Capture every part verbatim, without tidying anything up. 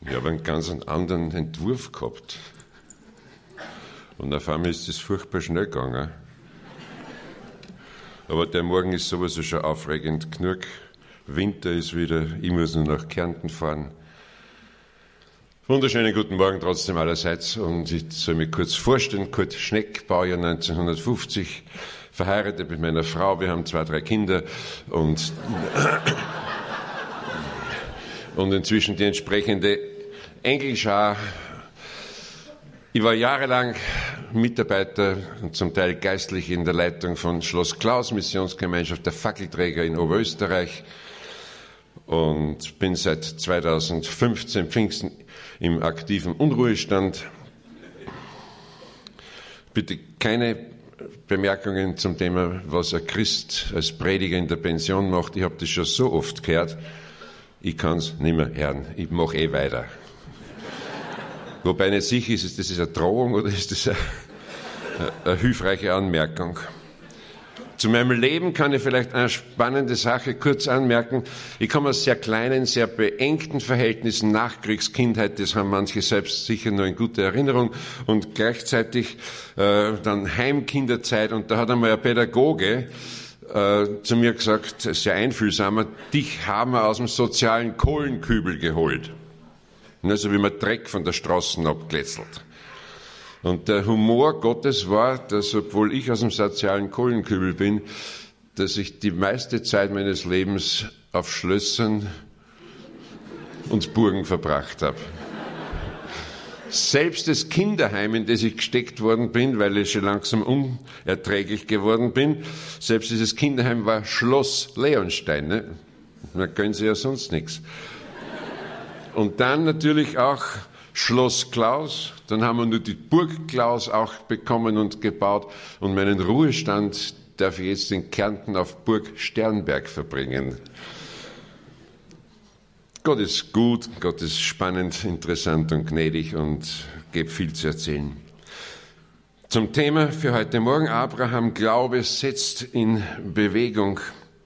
Ich habe einen ganz anderen Entwurf gehabt. Und auf einmal ist es furchtbar schnell gegangen. Aber der Morgen ist sowieso schon aufregend genug. Winter ist wieder, ich muss nur nach Kärnten fahren. Wunderschönen guten Morgen trotzdem allerseits. Und ich soll mich kurz vorstellen. Kurt Schneck, Baujahr neunzehnhundertfünfzig, verheiratet mit meiner Frau. Wir haben zwei, drei Kinder und, und inzwischen die entsprechende Engelschar. Ich war jahrelang Mitarbeiter und zum Teil geistlich in der Leitung von Schloss Klaus, Missionsgemeinschaft der Fackelträger in Oberösterreich, und bin seit zweitausendfünfzehn Pfingsten im aktiven Unruhestand. Bitte keine Bemerkungen zum Thema, was ein Christ als Prediger in der Pension macht. Ich habe das schon so oft gehört, ich kann es nicht mehr hören. Ich mache eh weiter. Wobei nicht sicher ist, ist das eine Drohung oder ist das eine, eine hilfreiche Anmerkung. Zu meinem Leben kann ich vielleicht eine spannende Sache kurz anmerken. Ich komme aus sehr kleinen, sehr beengten Verhältnissen, Nachkriegskindheit, das haben manche selbst sicher nur in guter Erinnerung, und gleichzeitig äh, dann Heimkinderzeit, und da hat einmal ein Pädagoge äh, zu mir gesagt, sehr einfühlsamer, dich haben wir aus dem sozialen Kohlenkübel geholt. Also wie man Dreck von der Straße abglätzelt. Und der Humor Gottes war, dass, obwohl ich aus dem sozialen Kohlenkübel bin, dass ich die meiste Zeit meines Lebens auf Schlössern und Burgen verbracht habe. Selbst das Kinderheim, in das ich gesteckt worden bin, weil ich schon langsam unerträglich geworden bin, selbst dieses Kinderheim war Schloss Leonstein. Ne? Da können Sie ja sonst nichts. Und dann natürlich auch Schloss Klaus. Dann haben wir nur die Burg Klaus auch bekommen und gebaut. Und meinen Ruhestand darf ich jetzt in Kärnten auf Burg Sternberg verbringen. Gott ist gut, Gott ist spannend, interessant und gnädig und gibt viel zu erzählen. Zum Thema für heute Morgen: Abraham Glaube setzt in Bewegung.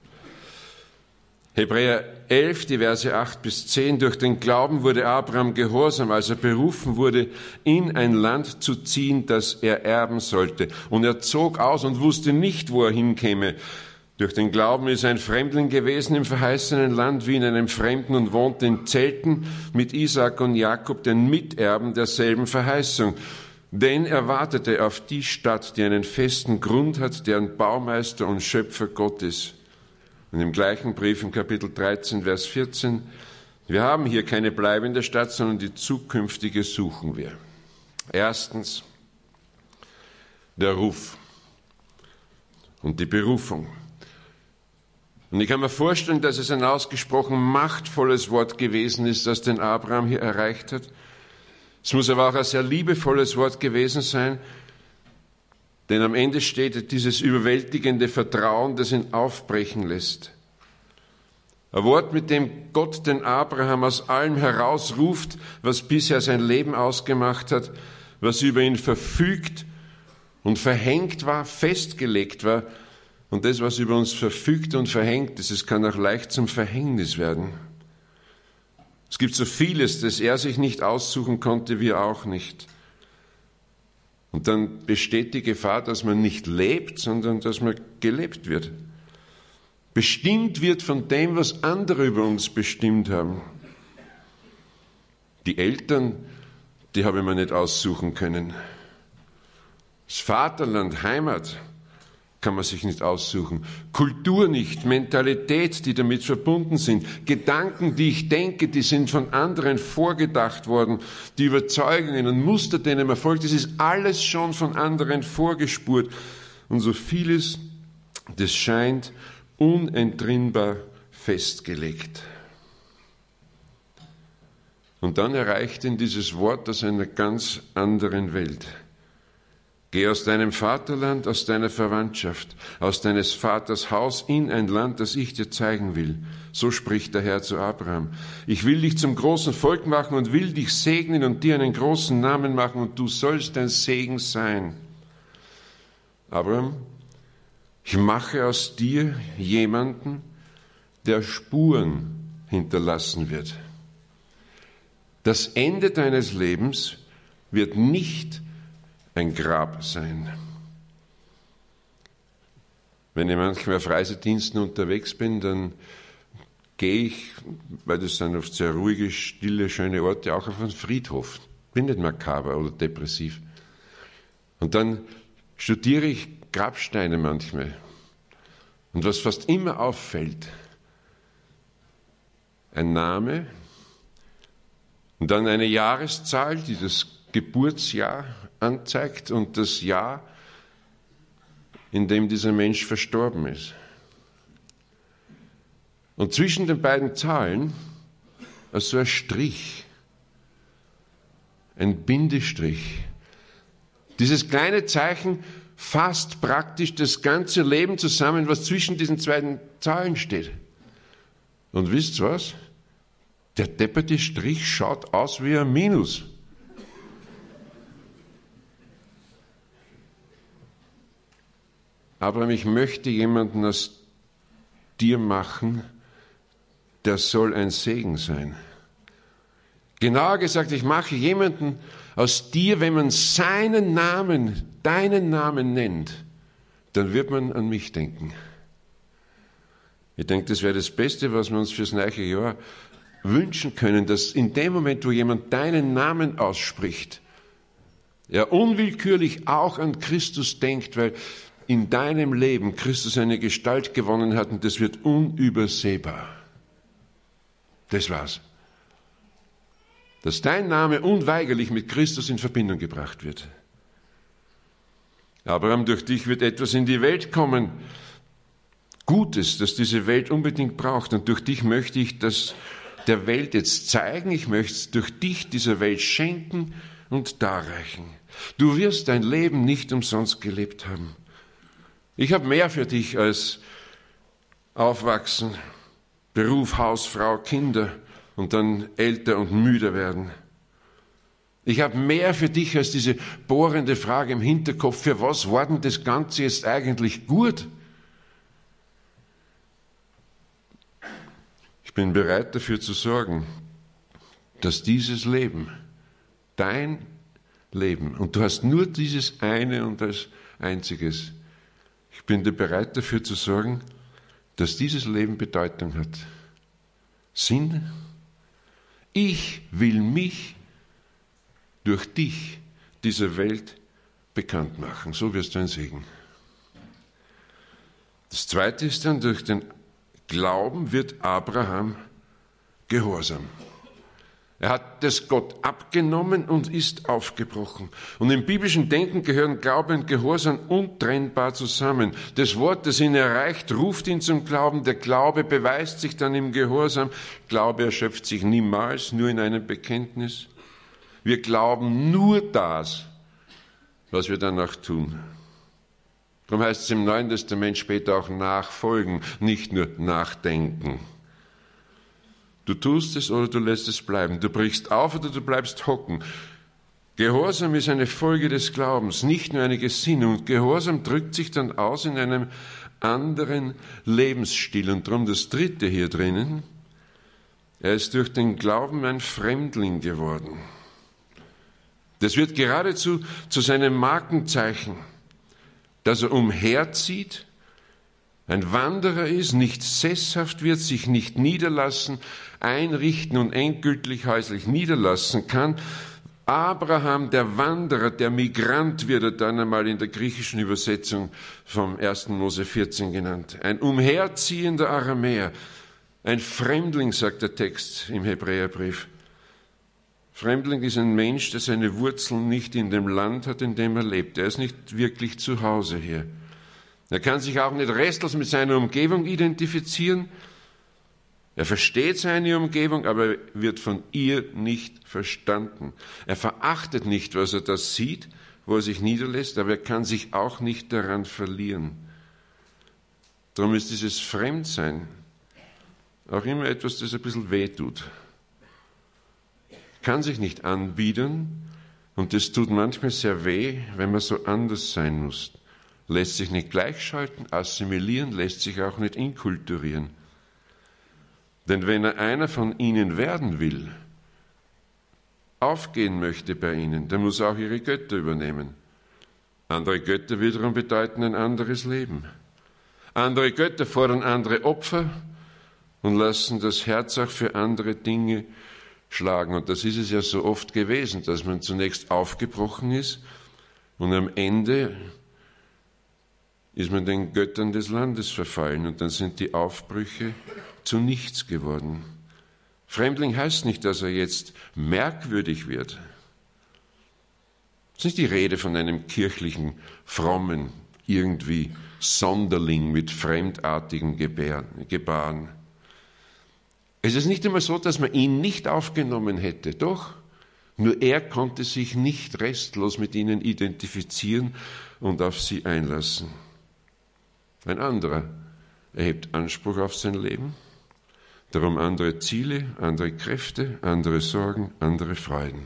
Hebräer elf, die Verse acht bis zehn. Durch den Glauben wurde Abraham gehorsam, als er berufen wurde, in ein Land zu ziehen, das er erben sollte. Und er zog aus und wusste nicht, wo er hinkäme. Durch den Glauben ist er ein Fremdling gewesen im verheißenen Land, wie in einem Fremden, und wohnte in Zelten mit Isaak und Jakob, den Miterben derselben Verheißung. Denn er wartete auf die Stadt, die einen festen Grund hat, deren Baumeister und Schöpfer Gott ist. Und im gleichen Brief, im Kapitel dreizehn, Vers vierzehn, wir haben hier keine bleibende Stadt, sondern die zukünftige suchen wir. Erstens, der Ruf und die Berufung. Und ich kann mir vorstellen, dass es ein ausgesprochen machtvolles Wort gewesen ist, das den Abraham hier erreicht hat. Es muss aber auch ein sehr liebevolles Wort gewesen sein, denn am Ende steht dieses überwältigende Vertrauen, das ihn aufbrechen lässt. Ein Wort, mit dem Gott den Abraham aus allem herausruft, was bisher sein Leben ausgemacht hat, was über ihn verfügt und verhängt war, festgelegt war. Und das, was über uns verfügt und verhängt ist, es kann auch leicht zum Verhängnis werden. Es gibt so vieles, das er sich nicht aussuchen konnte, wir auch nicht. Und dann besteht die Gefahr, dass man nicht lebt, sondern dass man gelebt wird. Bestimmt wird von dem, was andere über uns bestimmt haben. Die Eltern, die habe ich mir nicht aussuchen können. Das Vaterland, Heimat, kann man sich nicht aussuchen. Kultur nicht, Mentalität, die damit verbunden sind, Gedanken, die ich denke, die sind von anderen vorgedacht worden, die Überzeugungen und Muster, denen man folgt, das ist alles schon von anderen vorgespurt. Und so vieles, das scheint unentrinnbar festgelegt. Und dann erreicht ihn dieses Wort aus einer ganz anderen Welt. Geh aus deinem Vaterland, aus deiner Verwandtschaft, aus deines Vaters Haus in ein Land, das ich dir zeigen will. So spricht der Herr zu Abraham. Ich will dich zum großen Volk machen und will dich segnen und dir einen großen Namen machen, und du sollst ein Segen sein. Abraham, ich mache aus dir jemanden, der Spuren hinterlassen wird. Das Ende deines Lebens wird nicht ein Grab sein. Wenn ich manchmal auf Reisediensten unterwegs bin, dann gehe ich, weil das sind oft sehr ruhige, stille, schöne Orte, auch auf einen Friedhof. Bin nicht makaber oder depressiv. Und dann studiere ich Grabsteine manchmal. Und was fast immer auffällt, ein Name und dann eine Jahreszahl, die das Geburtsjahr anzeigt und das Jahr, in dem dieser Mensch verstorben ist. Und zwischen den beiden Zahlen also ein Strich, ein Bindestrich. Dieses kleine Zeichen fasst praktisch das ganze Leben zusammen, was zwischen diesen zwei Zahlen steht. Und wisst ihr was? Der depperte Strich schaut aus wie ein Minus. Aber ich möchte jemanden aus dir machen, der soll ein Segen sein. Genauer gesagt, ich mache jemanden aus dir, wenn man seinen Namen, deinen Namen nennt, dann wird man an mich denken. Ich denke, das wäre das Beste, was wir uns fürs neue Jahr wünschen können, dass in dem Moment, wo jemand deinen Namen ausspricht, er unwillkürlich auch an Christus denkt, weil in deinem Leben Christus eine Gestalt gewonnen hat und das wird unübersehbar. Das war's. Dass dein Name unweigerlich mit Christus in Verbindung gebracht wird. Abraham, durch dich wird etwas in die Welt kommen, Gutes, das diese Welt unbedingt braucht. Und durch dich möchte ich das der Welt jetzt zeigen. Ich möchte es durch dich dieser Welt schenken und darreichen. Du wirst dein Leben nicht umsonst gelebt haben. Ich habe mehr für dich als Aufwachsen, Beruf, Haus, Frau, Kinder und dann älter und müde werden. Ich habe mehr für dich als diese bohrende Frage im Hinterkopf, für was war denn das Ganze jetzt eigentlich gut? Ich bin bereit dafür zu sorgen, dass dieses Leben, dein Leben, und du hast nur dieses eine und als einziges, ich bin dir bereit dafür zu sorgen, dass dieses Leben Bedeutung hat. Sinn? Ich will mich durch dich dieser Welt bekannt machen. So wirst du ein Segen. Das Zweite ist dann, durch den Glauben wird Abraham gehorsam. Er hat das Gott abgenommen und ist aufgebrochen. Und im biblischen Denken gehören Glaube und Gehorsam untrennbar zusammen. Das Wort, das ihn erreicht, ruft ihn zum Glauben. Der Glaube beweist sich dann im Gehorsam. Glaube erschöpft sich niemals, nur in einem Bekenntnis. Wir glauben nur das, was wir danach tun. Darum heißt es im Neuen Testament später auch nachfolgen, nicht nur nachdenken. Du tust es oder du lässt es bleiben. Du brichst auf oder du bleibst hocken. Gehorsam ist eine Folge des Glaubens, nicht nur eine Gesinnung. Und Gehorsam drückt sich dann aus in einem anderen Lebensstil. Und darum das Dritte hier drinnen. Er ist durch den Glauben ein Fremdling geworden. Das wird geradezu zu seinem Markenzeichen, dass er umherzieht, ein Wanderer ist, nicht sesshaft wird, sich nicht niederlassen, einrichten und endgültig häuslich niederlassen kann. Abraham, der Wanderer, der Migrant, wird er dann einmal in der griechischen Übersetzung vom ersten Mose vierzehn genannt. Ein umherziehender Aramäer, ein Fremdling, sagt der Text im Hebräerbrief. Fremdling ist ein Mensch, der seine Wurzeln nicht in dem Land hat, in dem er lebt. Er ist nicht wirklich zu Hause hier. Er kann sich auch nicht restlos mit seiner Umgebung identifizieren. Er versteht seine Umgebung, aber wird von ihr nicht verstanden. Er verachtet nicht, was er da sieht, wo er sich niederlässt, aber er kann sich auch nicht daran verlieren. Darum ist dieses Fremdsein auch immer etwas, das ein bisschen wehtut. Kann sich nicht anbiedern und das tut manchmal sehr weh, wenn man so anders sein muss. Lässt sich nicht gleichschalten, assimilieren, lässt sich auch nicht inkulturieren. Denn wenn er einer von ihnen werden will, aufgehen möchte bei ihnen, der muss auch ihre Götter übernehmen. Andere Götter wiederum bedeuten ein anderes Leben. Andere Götter fordern andere Opfer und lassen das Herz auch für andere Dinge schlagen. Und das ist es ja so oft gewesen, dass man zunächst aufgebrochen ist und am Ende ist man den Göttern des Landes verfallen und dann sind die Aufbrüche zu nichts geworden. Fremdling heißt nicht, dass er jetzt merkwürdig wird. Es ist nicht die Rede von einem kirchlichen, frommen, irgendwie Sonderling mit fremdartigen Gebaren. Es ist nicht immer so, dass man ihn nicht aufgenommen hätte, doch, nur er konnte sich nicht restlos mit ihnen identifizieren und auf sie einlassen. Ein anderer erhebt Anspruch auf sein Leben, darum andere Ziele, andere Kräfte, andere Sorgen, andere Freuden.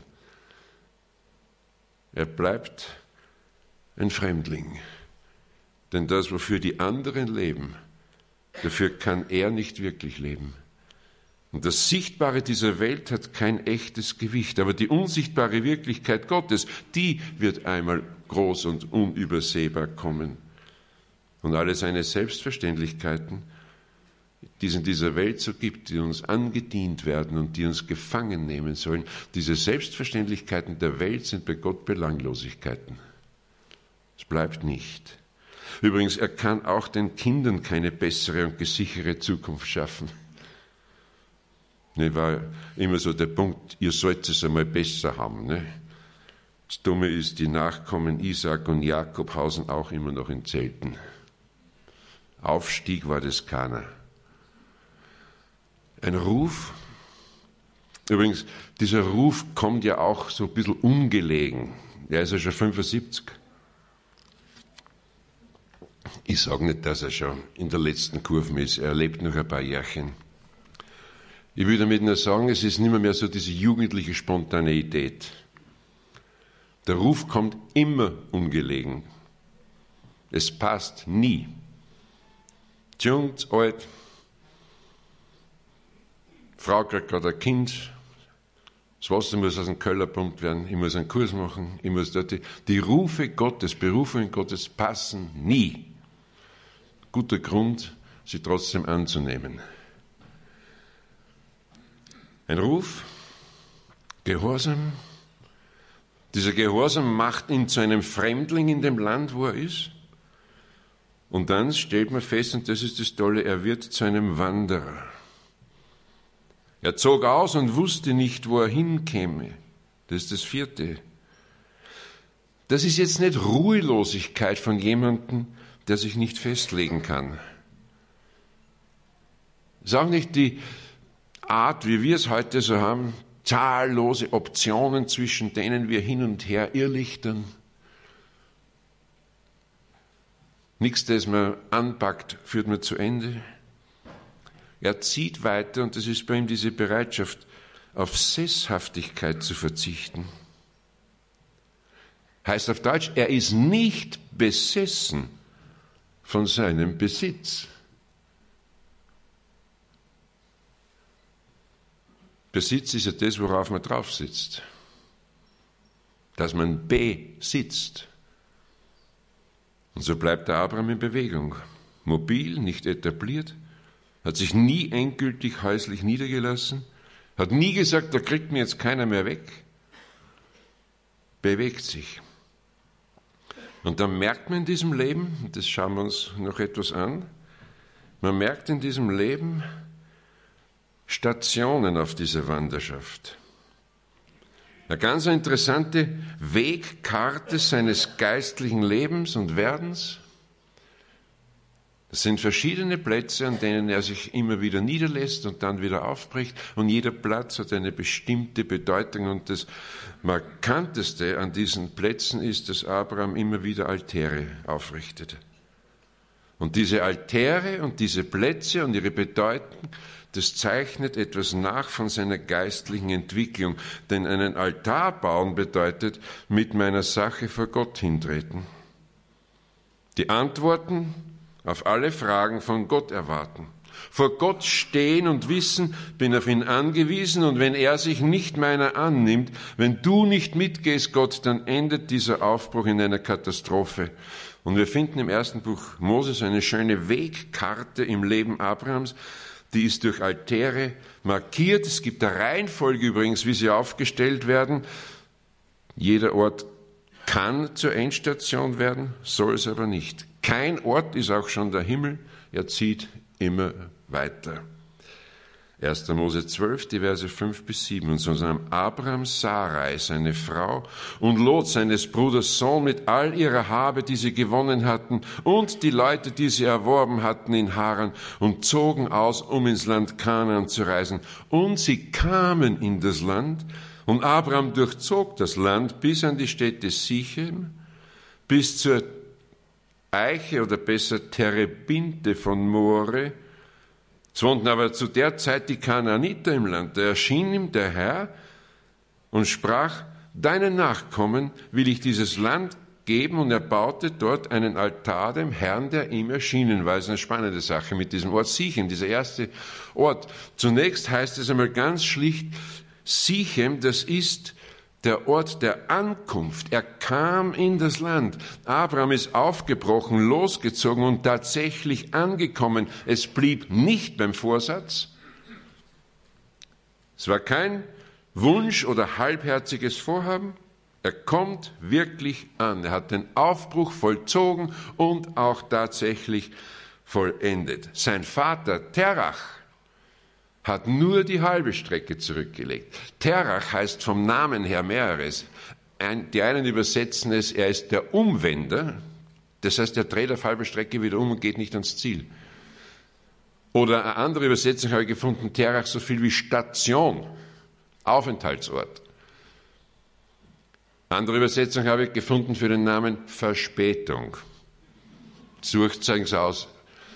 Er bleibt ein Fremdling, denn das, wofür die anderen leben, dafür kann er nicht wirklich leben. Und das Sichtbare dieser Welt hat kein echtes Gewicht, aber die unsichtbare Wirklichkeit Gottes, die wird einmal groß und unübersehbar kommen. Und alle seine Selbstverständlichkeiten, die es in dieser Welt so gibt, die uns angedient werden und die uns gefangen nehmen sollen, diese Selbstverständlichkeiten der Welt sind bei Gott Belanglosigkeiten. Es bleibt nicht. Übrigens, er kann auch den Kindern keine bessere und gesichere Zukunft schaffen. Ne, war immer so der Punkt, ihr sollt es einmal besser haben. Ne? Das Dumme ist, die Nachkommen Isaak und Jakob hausen auch immer noch in Zelten. Aufstieg war das keiner. Ein Ruf, übrigens, dieser Ruf kommt ja auch so ein bisschen ungelegen. Er ist ja schon fünfundsiebzig. Ich sage nicht, dass er schon in der letzten Kurve ist, er lebt noch ein paar Jährchen. Ich will damit nur sagen, es ist nicht mehr, mehr so diese jugendliche Spontaneität. Der Ruf kommt immer ungelegen. Es passt nie. Jung, alt, Frau kriegt gerade ein Kind, das Wasser muss aus dem Keller gepumpt werden, ich muss einen Kurs machen, ich muss dort. Die, die Rufe Gottes, Berufungen Gottes passen nie. Guter Grund, sie trotzdem anzunehmen. Ein Ruf, Gehorsam. Dieser Gehorsam macht ihn zu einem Fremdling in dem Land, wo er ist. Und dann stellt man fest, und das ist das Tolle, er wird zu einem Wanderer. Er zog aus und wusste nicht, wo er hinkäme. Das ist das Vierte. Das ist jetzt nicht Ruhelosigkeit von jemandem, der sich nicht festlegen kann. Das ist auch nicht die Art, wie wir es heute so haben, zahllose Optionen, zwischen denen wir hin und her irrlichtern. Nichts, das man anpackt, führt man zu Ende. Er zieht weiter und das ist bei ihm diese Bereitschaft, auf Sesshaftigkeit zu verzichten. Heißt auf Deutsch, er ist nicht besessen von seinem Besitz. Besitz ist ja das, worauf man drauf sitzt. Dass man besitzt. Und so bleibt der Abraham in Bewegung. Mobil, nicht etabliert, hat sich nie endgültig häuslich niedergelassen, hat nie gesagt, da kriegt mir jetzt keiner mehr weg. Bewegt sich. Und dann merkt man in diesem Leben, und das schauen wir uns noch etwas an, man merkt in diesem Leben Stationen auf dieser Wanderschaft. Eine ganz interessante Wegkarte seines geistlichen Lebens und Werdens. Es sind verschiedene Plätze, an denen er sich immer wieder niederlässt und dann wieder aufbricht. Und jeder Platz hat eine bestimmte Bedeutung. Und das Markanteste an diesen Plätzen ist, dass Abraham immer wieder Altäre aufrichtet. Und diese Altäre und diese Plätze und ihre Bedeutung, das zeichnet etwas nach von seiner geistlichen Entwicklung. Denn einen Altar bauen bedeutet, mit meiner Sache vor Gott hintreten. Die Antworten auf alle Fragen von Gott erwarten. Vor Gott stehen und wissen, bin auf ihn angewiesen, und wenn er sich nicht meiner annimmt, wenn du nicht mitgehst, Gott, dann endet dieser Aufbruch in einer Katastrophe. Und wir finden im ersten Buch Moses eine schöne Wegkarte im Leben Abrahams. Die ist durch Altäre markiert. Es gibt eine Reihenfolge übrigens, wie sie aufgestellt werden. Jeder Ort kann zur Endstation werden, soll es aber nicht. Kein Ort ist auch schon der Himmel, er zieht immer weiter. erster Mose zwölf, die Verse fünf bis sieben. Und so nahm Abraham Sarai, seine Frau, und Lot, seines Bruders Sohn, mit all ihrer Habe, die sie gewonnen hatten, und die Leute, die sie erworben hatten in Haran, und zogen aus, um ins Land Kanaan zu reisen. Und sie kamen in das Land, und Abraham durchzog das Land bis an die Städte Sichem, bis zur Eiche oder besser Terebinte von More. Es wohnten aber zu der Zeit die Kanaaniter im Land. Da erschien ihm der Herr und sprach, deinen Nachkommen will ich dieses Land geben, und er baute dort einen Altar dem Herrn, der ihm erschienen war. Das ist eine spannende Sache mit diesem Ort Sichem, dieser erste Ort. Zunächst heißt es einmal ganz schlicht, Sichem, das ist der Ort der Ankunft. Er kam in das Land. Abraham ist aufgebrochen, losgezogen und tatsächlich angekommen. Es blieb nicht beim Vorsatz. Es war kein Wunsch oder halbherziges Vorhaben. Er kommt wirklich an. Er hat den Aufbruch vollzogen und auch tatsächlich vollendet. Sein Vater Terach hat nur die halbe Strecke zurückgelegt. Terach heißt vom Namen her mehreres. Ein, die einen übersetzen es, er ist der Umwender. Das heißt, er dreht auf halbe Strecke wieder um und geht nicht ans Ziel. Oder eine andere Übersetzung habe ich gefunden, Terach so viel wie Station, Aufenthaltsort. Andere Übersetzung habe ich gefunden für den Namen Verspätung. Sucht, zeigen es aus.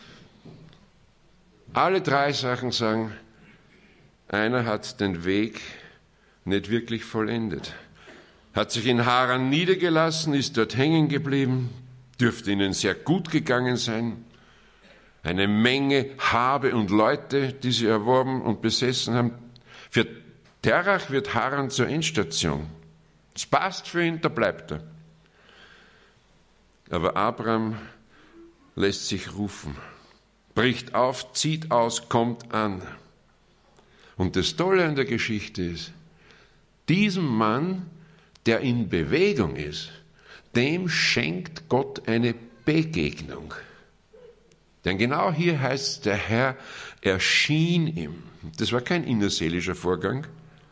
Alle drei Sachen sagen, einer hat den Weg nicht wirklich vollendet. Hat sich in Haran niedergelassen, ist dort hängen geblieben, dürfte ihnen sehr gut gegangen sein. Eine Menge Habe und Leute, die sie erworben und besessen haben. Für Terach wird Haran zur Endstation. Es passt für ihn, da bleibt er. Aber Abraham lässt sich rufen, bricht auf, zieht aus, kommt an. Und das Tolle an der Geschichte ist, diesem Mann, der in Bewegung ist, dem schenkt Gott eine Begegnung. Denn genau hier heißt es, der Herr erschien ihm. Das war kein innerseelischer Vorgang.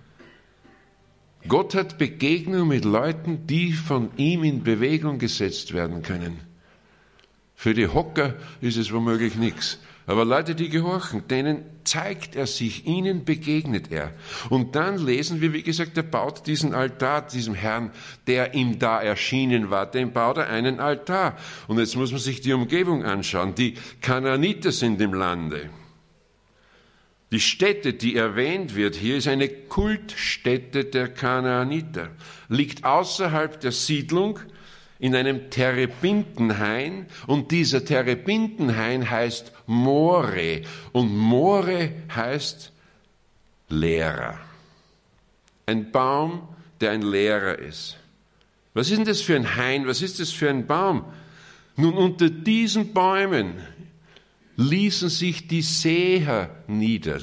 Gott hat Begegnung mit Leuten, die von ihm in Bewegung gesetzt werden können. Für die Hocker ist es womöglich nichts. Aber Leute, die gehorchen, denen zeigt er sich, ihnen begegnet er. Und dann lesen wir, wie gesagt, er baut diesen Altar, diesem Herrn, der ihm da erschienen war, dem baut er einen Altar. Und jetzt muss man sich die Umgebung anschauen. Die Kanaaniter sind im Lande. Die Stätte, die erwähnt wird hier, ist eine Kultstätte der Kanaaniter. Liegt außerhalb der Siedlung, in einem Terebintenhain, und dieser Terebintenhain heißt More, und More heißt Lehrer. Ein Baum, der ein Lehrer ist. Was ist denn das für ein Hain? Was ist das für ein Baum? Nun, unter diesen Bäumen ließen sich die Seher nieder.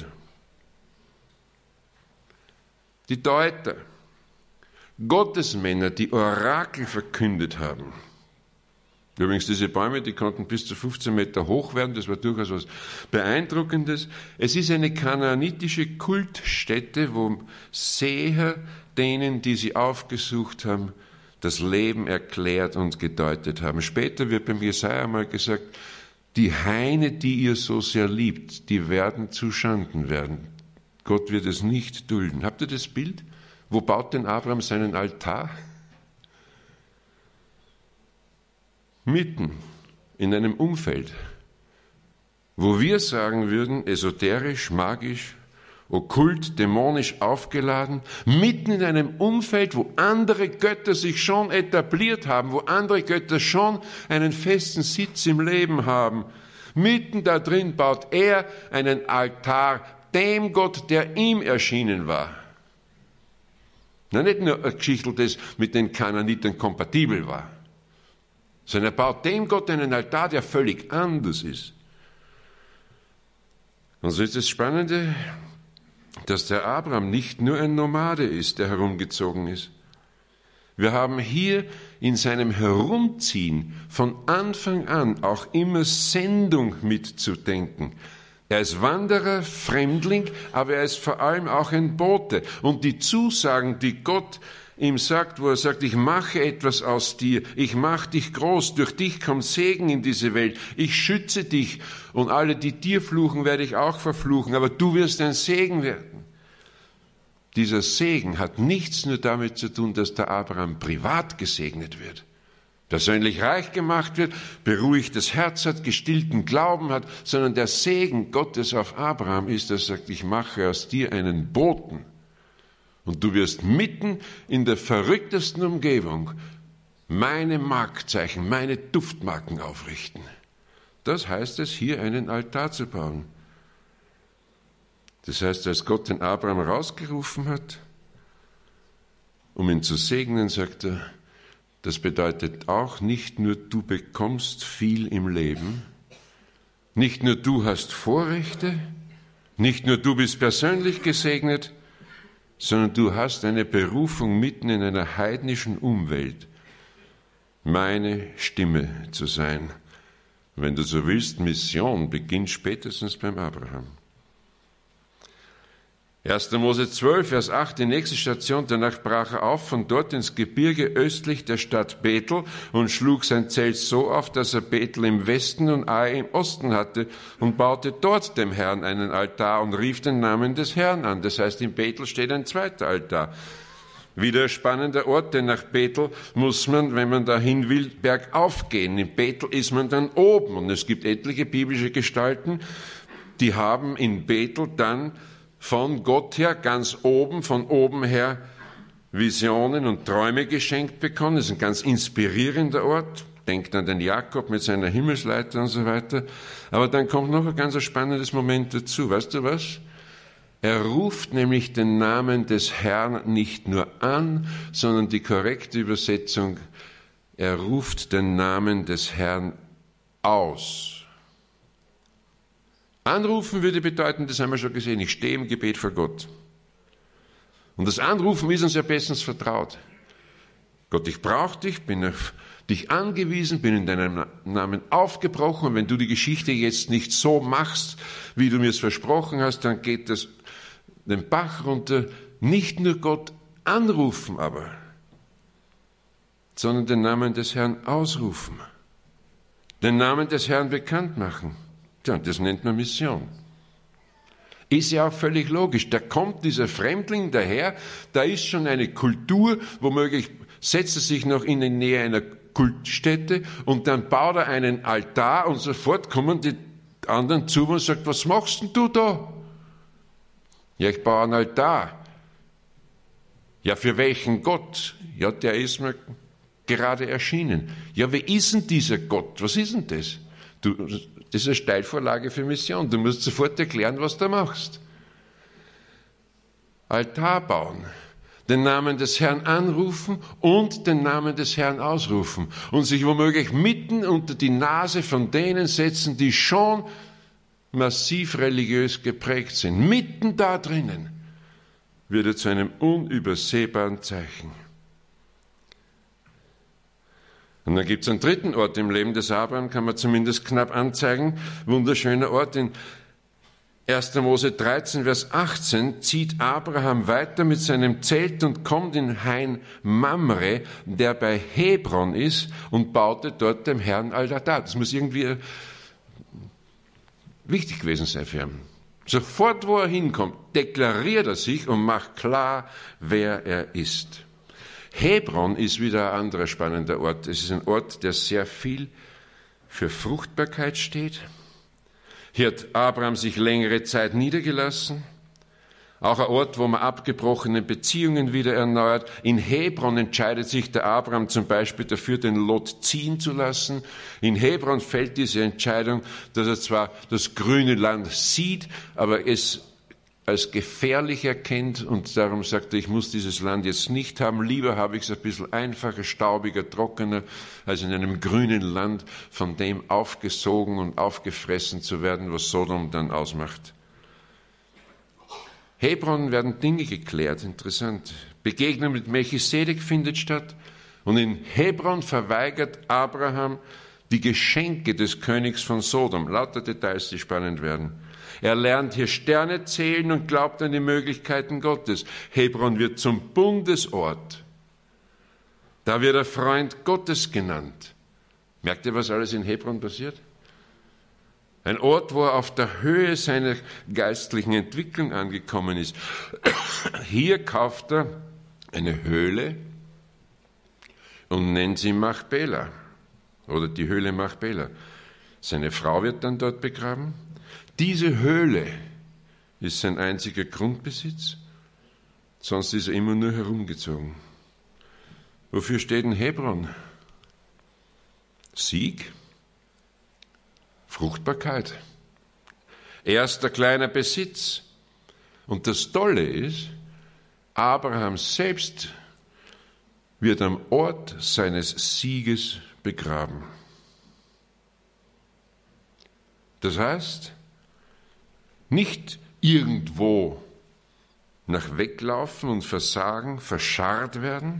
Die Deuter. Gottesmänner, die Orakel verkündet haben. Übrigens, diese Bäume, die konnten bis zu fünfzehn Meter hoch werden, das war durchaus was Beeindruckendes. Es ist eine kanaanitische Kultstätte, wo Seher denen, die sie aufgesucht haben, das Leben erklärt und gedeutet haben. Später wird beim Jesaja mal gesagt, die Haine, die ihr so sehr liebt, die werden zu Schanden werden. Gott wird es nicht dulden. Habt ihr das Bild? Wo baut denn Abraham seinen Altar? Mitten in einem Umfeld, wo wir sagen würden, esoterisch, magisch, okkult, dämonisch aufgeladen, mitten in einem Umfeld, wo andere Götter sich schon etabliert haben, wo andere Götter schon einen festen Sitz im Leben haben, Mitten da drin baut er einen Altar dem Gott, der ihm erschienen war. Na, nicht nur eine Geschichte, das mit den Kanaanitern kompatibel war, sondern er baut dem Gott einen Altar, der völlig anders ist. Und so ist das Spannende, dass der Abraham nicht nur ein Nomade ist, der herumgezogen ist. Wir haben hier in seinem Herumziehen von Anfang an auch immer Sendung mitzudenken. Er ist Wanderer, Fremdling, aber er ist vor allem auch ein Bote. Und die Zusagen, die Gott ihm sagt, wo er sagt, ich mache etwas aus dir, ich mache dich groß, durch dich kommt Segen in diese Welt, ich schütze dich und alle, die dir fluchen, werde ich auch verfluchen, aber du wirst ein Segen werden. Dieser Segen hat nichts nur damit zu tun, dass der Abraham privat gesegnet wird, persönlich reich gemacht wird, beruhigtes Herz hat, gestillten Glauben hat, sondern der Segen Gottes auf Abraham ist, er sagt, ich mache aus dir einen Boten. Und du wirst mitten in der verrücktesten Umgebung meine Markzeichen, meine Duftmarken aufrichten. Das heißt es, hier einen Altar zu bauen. Das heißt, als Gott den Abraham rausgerufen hat, um ihn zu segnen, sagt er, das bedeutet auch nicht nur, du bekommst viel im Leben, nicht nur du hast Vorrechte, nicht nur du bist persönlich gesegnet, sondern du hast eine Berufung mitten in einer heidnischen Umwelt, meine Stimme zu sein. Wenn du so willst, Mission beginnt spätestens beim Abraham. erster Mose zwölf, Vers acht, die nächste Station, danach brach er auf von dort ins Gebirge östlich der Stadt Bethel und schlug sein Zelt so auf, dass er Bethel im Westen und Ai im Osten hatte und baute dort dem Herrn einen Altar und rief den Namen des Herrn an. Das heißt, in Bethel steht ein zweiter Altar. Wieder ein spannender Ort, denn nach Bethel muss man, wenn man dahin will, bergauf gehen. In Bethel ist man dann oben und es gibt etliche biblische Gestalten, die haben in Bethel dann von Gott her, ganz oben, von oben her Visionen und Träume geschenkt bekommen. Das ist ein ganz inspirierender Ort. Denkt an den Jakob mit seiner Himmelsleiter und so weiter. Aber dann kommt noch ein ganz spannendes Moment dazu. Weißt du was? Er ruft nämlich den Namen des Herrn nicht nur an, sondern die korrekte Übersetzung, er ruft den Namen des Herrn aus. Anrufen würde bedeuten, das haben wir schon gesehen, ich stehe im Gebet vor Gott. Und das Anrufen ist uns ja bestens vertraut. Gott, ich brauche dich, bin auf dich angewiesen, bin in deinem Namen aufgebrochen und wenn du die Geschichte jetzt nicht so machst, wie du mir es versprochen hast, dann geht das den Bach runter. Nicht nur Gott anrufen aber, sondern den Namen des Herrn ausrufen. Den Namen des Herrn bekannt machen. Tja, das nennt man Mission. Ist ja auch völlig logisch. Da kommt dieser Fremdling daher, da ist schon eine Kultur, womöglich setzt er sich noch in die Nähe einer Kultstätte und dann baut er einen Altar und sofort kommen die anderen zu und sagen, was machst denn du da? Ja, ich baue einen Altar. Ja, für welchen Gott? Ja, der ist mir gerade erschienen. Ja, wer ist denn dieser Gott? Was ist denn das? Du, das ist eine Steilvorlage für Mission. Du musst sofort erklären, was du machst. Altar bauen, den Namen des Herrn anrufen und den Namen des Herrn ausrufen und sich womöglich mitten unter die Nase von denen setzen, die schon massiv religiös geprägt sind. Mitten da drinnen wird er zu einem unübersehbaren Zeichen. Und dann gibt es einen dritten Ort im Leben des Abraham, kann man zumindest knapp anzeigen. Wunderschöner Ort in erster Mose dreizehn, Vers achtzehn, zieht Abraham weiter mit seinem Zelt und kommt in Hain Mamre, der bei Hebron ist, und baute dort dem Herrn Altar. Das muss irgendwie wichtig gewesen sein für ihn. Sofort, wo er hinkommt, deklariert er sich und macht klar, wer er ist. Hebron ist wieder ein anderer spannender Ort. Es ist ein Ort, der sehr viel für Fruchtbarkeit steht. Hier hat Abraham sich längere Zeit niedergelassen Auch ein Ort, wo man abgebrochene Beziehungen wieder erneuert. In Hebron entscheidet sich der Abraham zum Beispiel dafür, den Lot ziehen zu lassen. In Hebron fällt diese Entscheidung, dass er zwar das grüne Land sieht, aber es als gefährlich erkennt und darum sagt er, ich muss dieses Land jetzt nicht haben. Lieber habe ich es ein bisschen einfacher, staubiger, trockener, als in einem grünen Land, von dem aufgesogen und aufgefressen zu werden, was Sodom dann ausmacht. Hebron werden Dinge geklärt, interessant. Begegnung mit Melchisedek findet statt und in Hebron verweigert Abraham die Geschenke des Königs von Sodom. Lauter Details, die spannend werden. Er lernt hier Sterne zählen und glaubt an die Möglichkeiten Gottes. Hebron wird zum Bundesort. Da wird er Freund Gottes genannt. Merkt ihr, was alles in Hebron passiert? Ein Ort, wo er auf der Höhe seiner geistlichen Entwicklung angekommen ist. Hier kauft er eine Höhle und nennt sie Machpela oder die Höhle Machpela. Seine Frau wird dann dort begraben. Diese Höhle ist sein einziger Grundbesitz, sonst ist er immer nur herumgezogen. Wofür steht in Hebron? Sieg, Fruchtbarkeit, erster kleiner Besitz. Und das Tolle ist, Abraham selbst wird am Ort seines Sieges begraben. Das heißt, nicht irgendwo nach Weglaufen und Versagen verscharrt werden.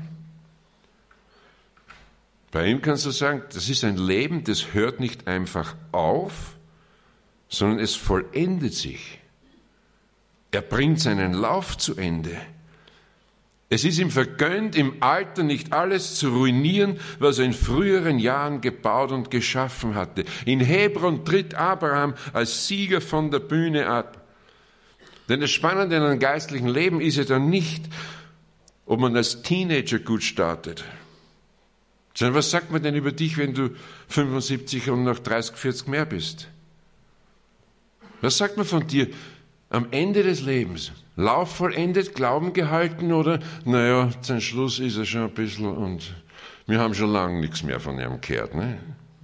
Bei ihm kannst du sagen, das ist ein Leben, das hört nicht einfach auf, sondern es vollendet sich. Er bringt seinen Lauf zu Ende. Es ist ihm vergönnt, im Alter nicht alles zu ruinieren, was er in früheren Jahren gebaut und geschaffen hatte. In Hebron tritt Abraham als Sieger von der Bühne ab. Denn das Spannende in einem geistlichen Leben ist ja dann nicht, ob man als Teenager gut startet. Sondern was sagt man denn über dich, wenn du fünfundsiebzig und noch dreißig, vierzig mehr bist? Was sagt man von dir am Ende des Lebens? Lauf vollendet, Glauben gehalten oder, naja, sein Schluss ist er schon ein bisschen und wir haben schon lange nichts mehr von ihm gehört. Ne?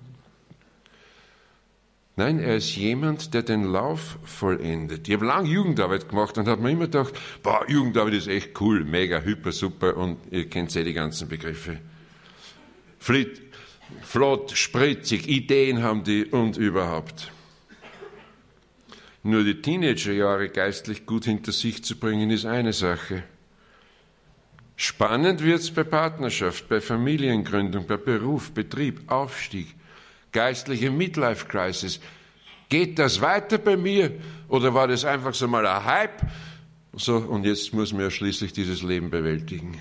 Nein, er ist jemand, der den Lauf vollendet. Ich habe lange Jugendarbeit gemacht und habe mir immer gedacht, boah, Jugendarbeit ist echt cool, mega, hyper, super und ihr kennt eh die ganzen Begriffe. Flit, flott, spritzig, Ideen haben die und überhaupt. Nur die Teenagerjahre geistlich gut hinter sich zu bringen, ist eine Sache. Spannend wird's bei Partnerschaft, bei Familiengründung, bei Beruf, Betrieb, Aufstieg, geistliche Midlife-Crisis. Geht das weiter bei mir oder war das einfach so mal ein Hype? So, und jetzt muss man ja schließlich dieses Leben bewältigen.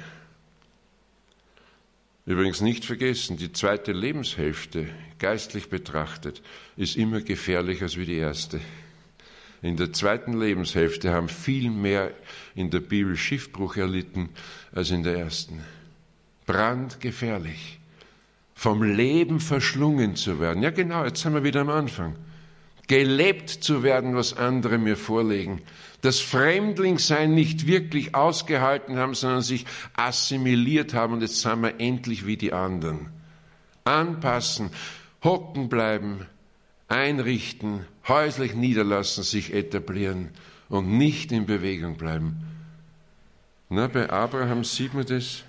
Übrigens nicht vergessen, die zweite Lebenshälfte, geistlich betrachtet, ist immer gefährlicher als wie die erste. In der zweiten Lebenshälfte haben viel mehr in der Bibel Schiffbruch erlitten als in der ersten. Brandgefährlich. Vom Leben verschlungen zu werden. Ja genau, jetzt sind wir wieder am Anfang. Gelebt zu werden, was andere mir vorlegen. Das Fremdlingsein nicht wirklich ausgehalten haben, sondern sich assimiliert haben und jetzt sind wir endlich wie die anderen. Anpassen, hocken bleiben, einrichten, häuslich niederlassen, sich etablieren und nicht in Bewegung bleiben. Na, bei Abraham sieht man das.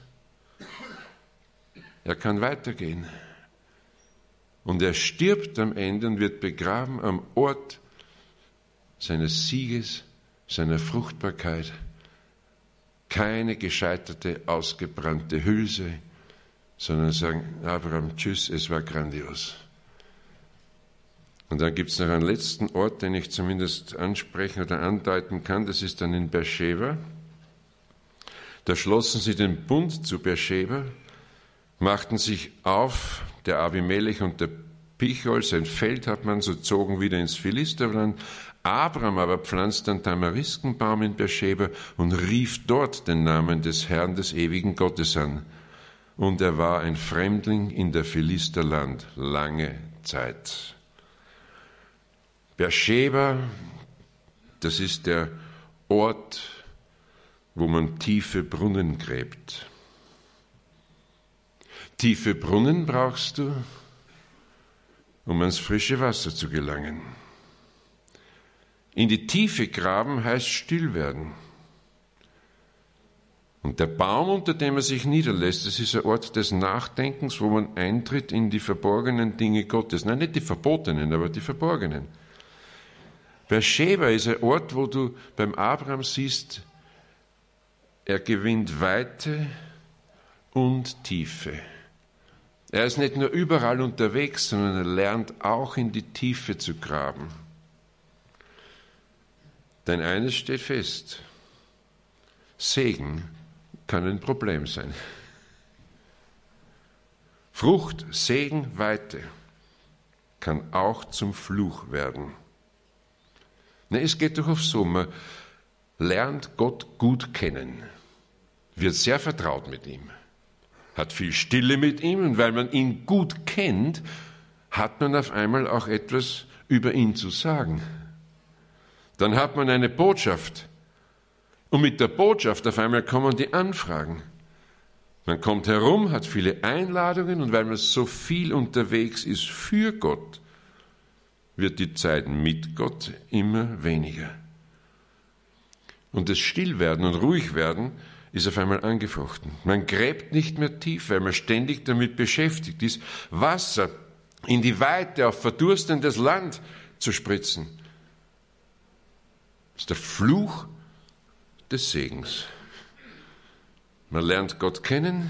Er kann weitergehen. Und er stirbt am Ende und wird begraben am Ort seines Sieges, seiner Fruchtbarkeit. Keine gescheiterte, ausgebrannte Hülse, sondern sagen, Abraham, tschüss, es war grandios. Und dann gibt es noch einen letzten Ort, den ich zumindest ansprechen oder andeuten kann. Das ist dann in Beersheba. Da schlossen sie den Bund zu Beersheba, machten sich auf, der Abimelech und der Pichol, sein Feld hat man, so zogen wieder ins Philisterland. Abraham aber pflanzte einen Tamariskenbaum in Beersheba und rief dort den Namen des Herrn, des ewigen Gottes an. Und er war ein Fremdling in der Philisterland lange Zeit. Beersheba, das ist der Ort wo man tiefe Brunnen gräbt. Tiefe Brunnen brauchst du, um ans frische Wasser zu gelangen. In die Tiefe graben heißt still werden. Und der Baum, unter dem er sich niederlässt, das ist ein Ort des Nachdenkens, wo man eintritt in die verborgenen Dinge Gottes. Nein, nicht die verbotenen, aber die verborgenen. Beersheba ist ein Ort, wo du beim Abraham siehst, er gewinnt Weite und Tiefe. Er ist nicht nur überall unterwegs, sondern er lernt auch in die Tiefe zu graben. Denn eines steht fest: Segen kann ein Problem sein. Frucht, Segen, Weite kann auch zum Fluch werden. Ne, es geht doch oft so, man lernt Gott gut kennen, wird sehr vertraut mit ihm, hat viel Stille mit ihm, und weil man ihn gut kennt, hat man auf einmal auch etwas über ihn zu sagen. Dann hat man eine Botschaft. Und mit der Botschaft auf einmal kommen die Anfragen. Man kommt herum, hat viele Einladungen, und weil man so viel unterwegs ist für Gott, wird die Zeit mit Gott immer weniger. Und das Stillwerden und Ruhigwerden ist auf einmal angefochten. Man gräbt nicht mehr tief, weil man ständig damit beschäftigt ist, Wasser in die Weite auf verdurstendes Land zu spritzen. Das ist der Fluch des Segens. Man lernt Gott kennen,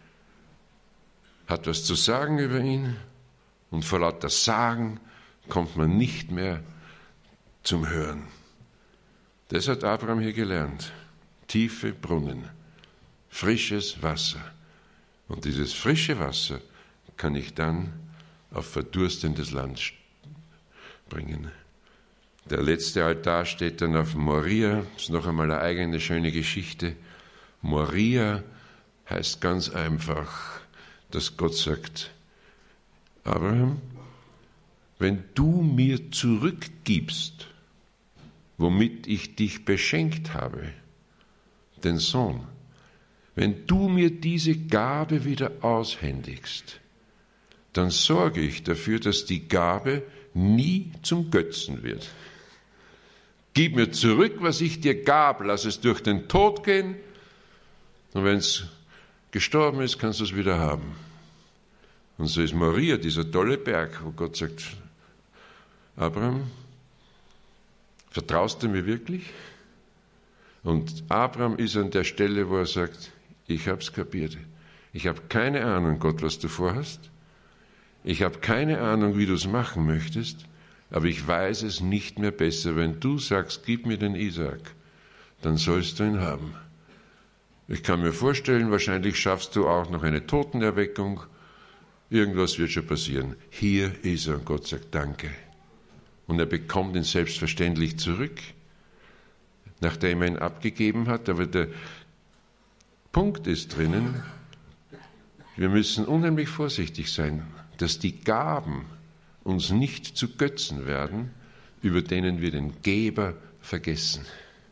hat was zu sagen über ihn, und vor lauter Sagen kommt man nicht mehr zum Hören. Das hat Abraham hier gelernt. Tiefe Brunnen, frisches Wasser. Und dieses frische Wasser kann ich dann auf verdurstendes Land bringen. Der letzte Altar steht dann auf Moria. Das ist noch einmal eine eigene schöne Geschichte. Moria heißt ganz einfach, dass Gott sagt: Abraham, wenn du mir zurückgibst, womit ich dich beschenkt habe, den Sohn, wenn du mir diese Gabe wieder aushändigst, dann sorge ich dafür, dass die Gabe nie zum Götzen wird. Gib mir zurück, was ich dir gab, lass es durch den Tod gehen, und wenn es gestorben ist, kannst du es wieder haben. Und so ist Moria, dieser tolle Berg, wo Gott sagt: Abraham, vertraust du mir wirklich? Und Abraham ist an der Stelle, wo er sagt: Ich habe es kapiert. Ich habe keine Ahnung, Gott, was du vorhast. Ich habe keine Ahnung, wie du es machen möchtest, aber ich weiß es nicht mehr besser. Wenn du sagst, gib mir den Isaak, dann sollst du ihn haben. Ich kann mir vorstellen, wahrscheinlich schaffst du auch noch eine Totenerweckung. Irgendwas wird schon passieren. Hier ist er, und Gott sagt Danke. Und er bekommt ihn selbstverständlich zurück, nachdem er ihn abgegeben hat. Aber der Punkt ist drinnen, wir müssen unheimlich vorsichtig sein, dass die Gaben uns nicht zu Götzen werden, über denen wir den Geber vergessen.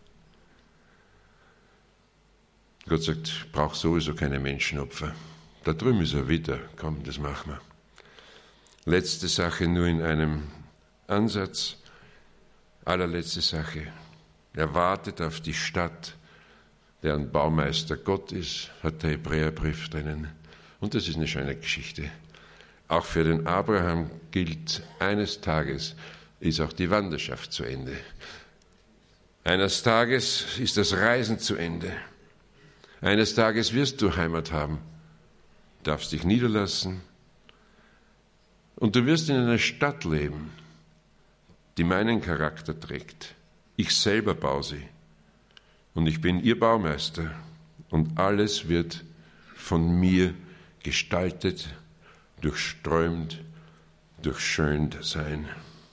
Gott sagt, ich brauche sowieso keine Menschenopfer. Da drüben ist er wieder. Komm, das machen wir. Letzte Sache nur in einem Ansatz. Allerletzte Sache. Er wartet auf die Stadt, deren Baumeister Gott ist, hat der Hebräerbrief drinnen. Und das ist eine schöne Geschichte. Auch für den Abraham gilt, eines Tages ist auch die Wanderschaft zu Ende. Eines Tages ist das Reisen zu Ende. Eines Tages wirst du Heimat haben, darfst dich niederlassen, und du wirst in einer Stadt leben, die meinen Charakter trägt. Ich selber baue sie, und ich bin ihr Baumeister, und alles wird von mir gestaltet, durchströmt, durchschönt sein.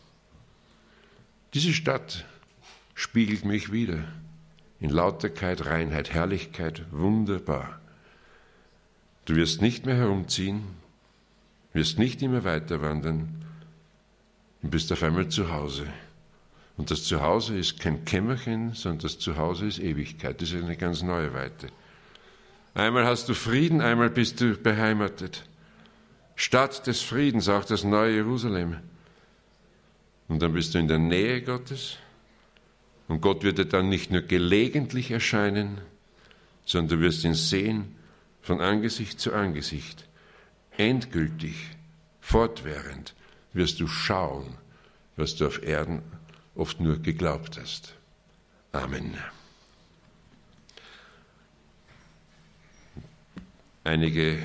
Diese Stadt spiegelt mich wider. In Lauterkeit, Reinheit, Herrlichkeit, wunderbar. Du wirst nicht mehr herumziehen, wirst nicht immer weiter wandern, du bist auf einmal zu Hause. Und das Zuhause ist kein Kämmerchen, sondern das Zuhause ist Ewigkeit. Das ist eine ganz neue Weite. Einmal hast du Frieden, einmal bist du beheimatet. Stadt des Friedens, auch das neue Jerusalem. Und dann bist du in der Nähe Gottes. Und Gott wird dir dann nicht nur gelegentlich erscheinen, sondern du wirst ihn sehen von Angesicht zu Angesicht. Endgültig, fortwährend wirst du schauen, was du auf Erden oft nur geglaubt hast. Amen. Einige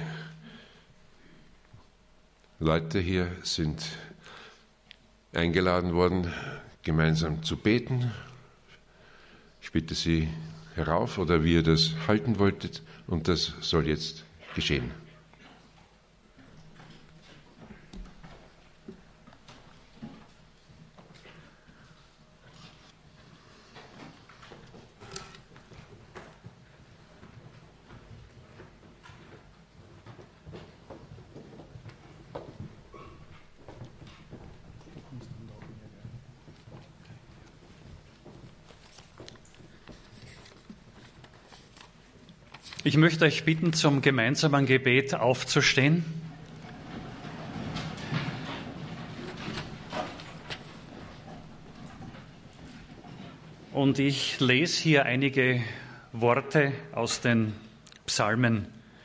Leute hier sind eingeladen worden, gemeinsam zu beten. Ich bitte Sie herauf oder wie ihr das halten wolltet, und das soll jetzt geschehen. Ich möchte euch bitten, zum gemeinsamen Gebet aufzustehen. Und ich lese hier einige Worte aus den Psalmen.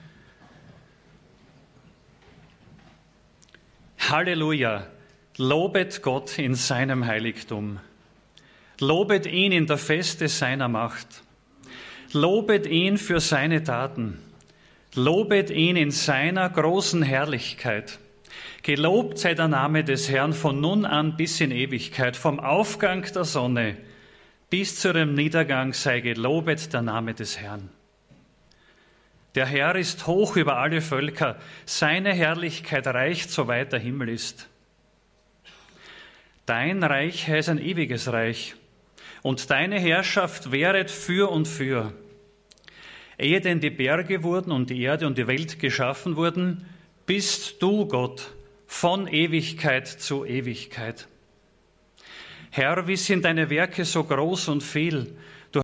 Halleluja! Lobet Gott in seinem Heiligtum. Lobet ihn in der Feste seiner Macht. Lobet ihn für seine Taten. Lobet ihn in seiner großen Herrlichkeit. Gelobt sei der Name des Herrn von nun an bis in Ewigkeit. Vom Aufgang der Sonne bis zu dem Niedergang sei gelobet der Name des Herrn. Der Herr ist hoch über alle Völker. Seine Herrlichkeit reicht, soweit der Himmel ist. Dein Reich ist ein ewiges Reich. Und deine Herrschaft währet für und für. Ehe denn die Berge wurden und die Erde und die Welt geschaffen wurden, bist du, Gott, von Ewigkeit zu Ewigkeit. Herr, wie sind deine Werke so groß und viel?